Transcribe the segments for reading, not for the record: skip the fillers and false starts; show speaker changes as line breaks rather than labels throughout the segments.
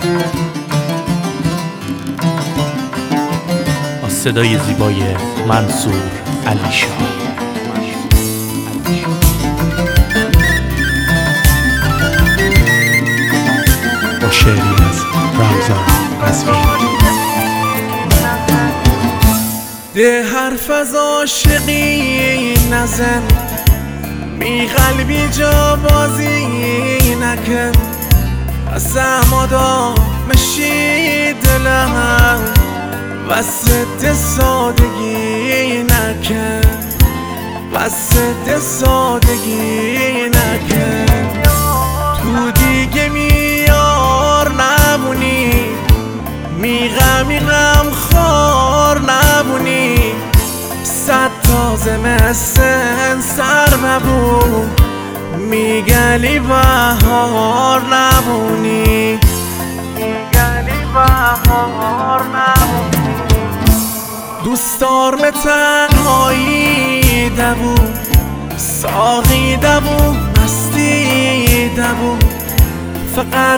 با صدای زیبای منصور علیشا. با شعری از رمضان قزوینی.
ده حرف از عاشقی نزن، می قلبی جا بازی نکن، از امادا مشی دلم وسط سادگی نکن، وسط سادگی نکن. تو دیگه میار نمونی، می غم خار نبونی، صد تا زمستن سر نبود، میگلی بهار نبونی، میگلی بهار نبونی. دوست دارم تنهایی دبو، ساقی دبو، مستی دبو، فقط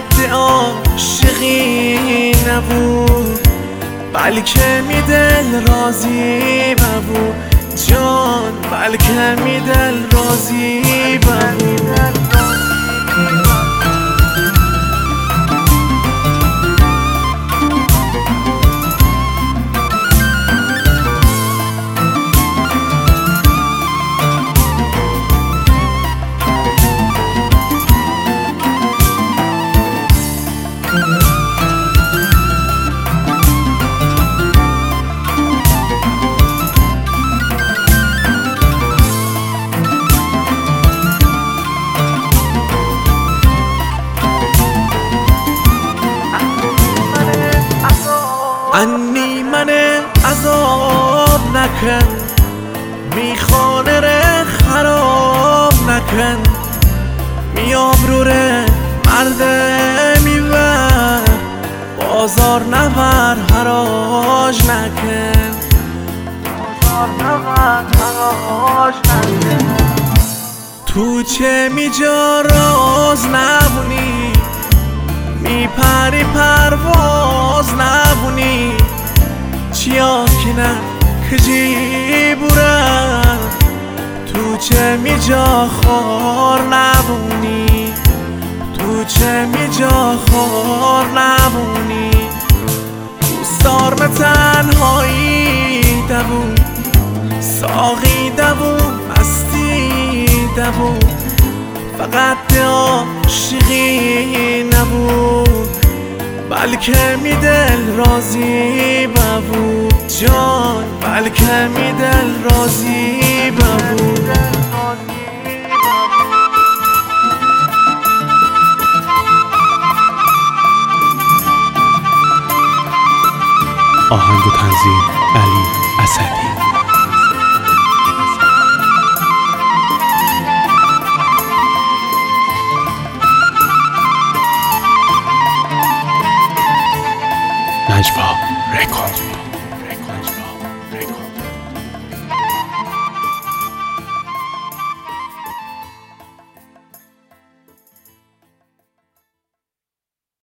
عاشقی نبود، بلکه می دل راضی ببود جان، بلکه می دل راضی ببود. انی من عذاب نکن، میخانه ره خراب نکن، میابروره مرده میبر، بازار نبر حراج نکن، بازار نبر حراج نکن. تو چه میجا راز نبونی، میپری پرواز نبونی، چیا که نه کجی بورم، تو چه میجا خار نبونی، تو چه میجا خار نبونی. دوست دارم تنهایی دبو، ساقی دبو، مستی دبو، فقط عاشقی نبود، بلکه می دل راضی ببود جان، بلکه می دل راضی ببود.
آهنگ و تنظیم علی اسدی.